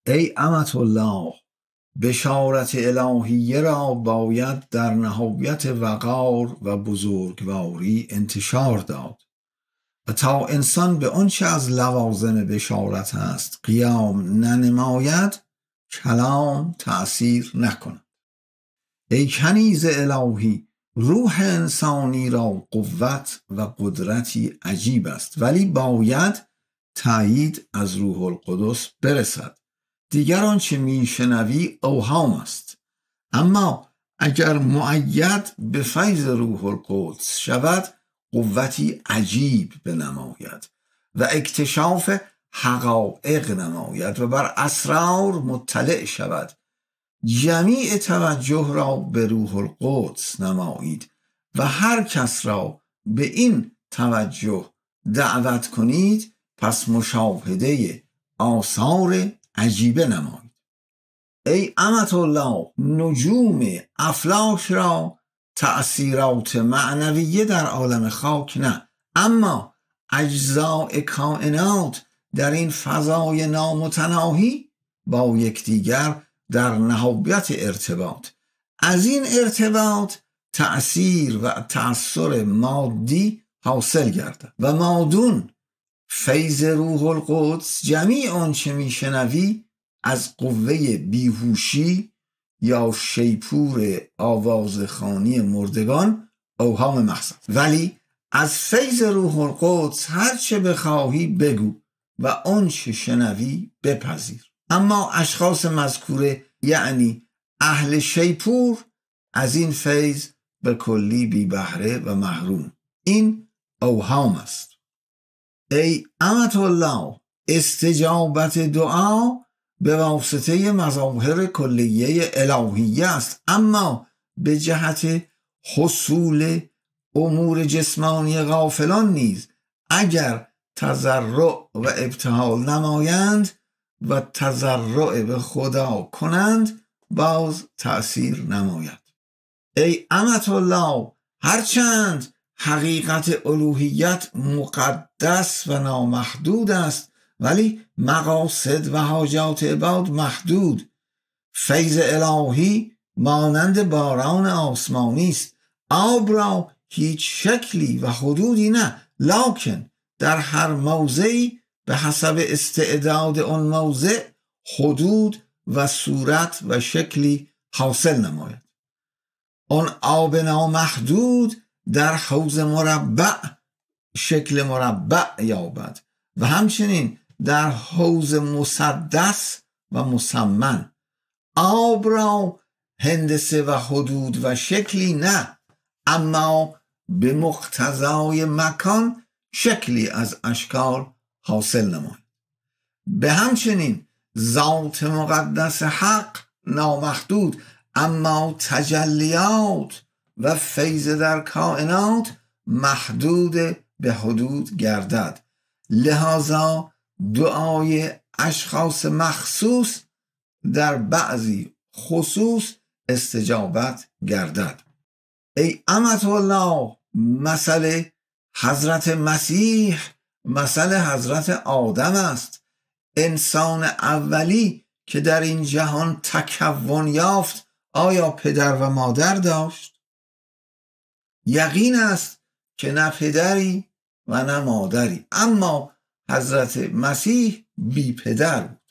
ای امت الله، بشارت الهیه را باید در نهایت وقار و بزرگواری انتشار داد و تا انسان به آنچه از لوازم بشارت است قیام ننماید کلام تأثیر نکند. ای کنیز الهی، روح انسانی را قوت و قدرتی عجیب است، ولی باید تایید از روح القدس برسد. دیگر آنچه میشنوی اوهام است، اما اگر مؤید به فیض روح القدس شود قوتی عجیب بنماید و اکتشاف حقایق نماید و بر اسرار مطلع شود. جمیع توجه را به روح القدس نمایید و هر کس را به این توجه دعوت کنید، پس مشاهده آثار عجیبه نمایید. ای امت الله، نجوم افلاک را تأثیرات معنویه در عالم خاک نه، اما اجزاء کائنات در این فضای نامتناهی با یکدیگر در نهایت ارتباط. از این ارتباط تأثیر و تأثیر مادی حاصل گردد و مادون فیض روح القدس. جمیع آنچه میشنوی از قوه بیهوشی یا شیپور آوازخوانی مردگان اوهام محض، ولی از فیض روح القدس هرچه بخواهی بگو و آنچه شنوی بپذیر. اما اشخاص مذکوره یعنی اهل شیپور از این فیض به کلی بی بهره و محروم. این اوهام است. ای امت الله، استجابت دعا به واسطه مظاهر کلیه الهیه است، اما به جهت حصول امور جسمانی غافلان نیز اگر تضرع و ابتهال نمایند و تضرع به خدا کنند باز تأثیر نماید. ای امت الله، هرچند حقیقت الوهیت مقدس و نامحدود است، ولی مقاصد و حاجات عباد محدود. فیض الهی مانند باران آسمانی است، آب را هیچ شکلی و حدودی نه، لکن در هر موضعی به حسب استعداد آن موضع حدود و صورت و شکلی حاصل نماید. آن آب نامحدود در حوض مربع شکل مربع یابد و همچنین در حوض مسدس و مسمن. آب را هندسه و حدود و شکلی نه، اما به مقتضای مکان شکلی از اشکال حاصل نماید. به همچنین ذات مقدس حق نامحدود، اما تجلیات و فیض در کائنات محدود به حدود گردد. لذا دعای اشخاص مخصوص در بعضی خصوص استجابت گردد. ای امت الله، مثل حضرت مسیح مثل حضرت آدم است، انسان اولی که در این جهان تکون یافت. آیا پدر و مادر داشت؟ یقین است که نه پدری و نه مادری، اما حضرت مسیح بی پدر بود.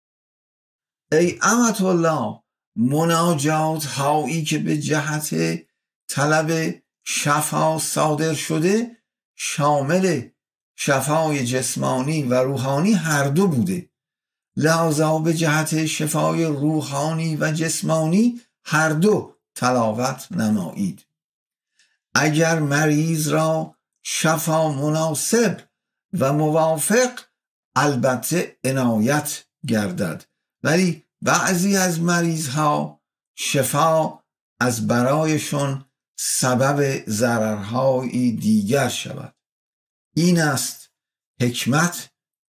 ای امت الله، مناجات هایی که به جهت طلب شفا صادر شده شامل شفای جسمانی و روحانی هر دو بوده، لذا به جهت شفای روحانی و جسمانی هر دو تلاوت نمایید. اگر مریض را شفا مناسب و موافق البته عنایت گردد، ولی بعضی از مریض ها شفا از برایشون سبب ضررهای دیگر شود. این است حکمت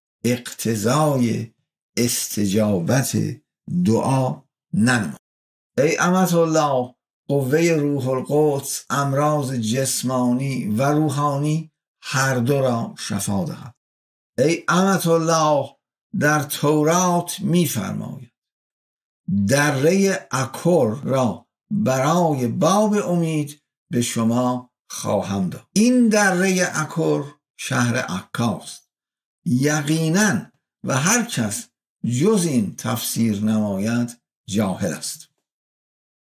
اقتضای استجابت دعا ننما. ای امت الله، قوه روح القدس امراض جسمانی و روحانی هر دو را شفا دهد. ای امت الله، در تورات می فرماید دره اکر را برای باب امید به شما خواهم داد. این دره اکر شهر عکاست. یقینا و هر کس جز این تفسیر نماید جاهل است.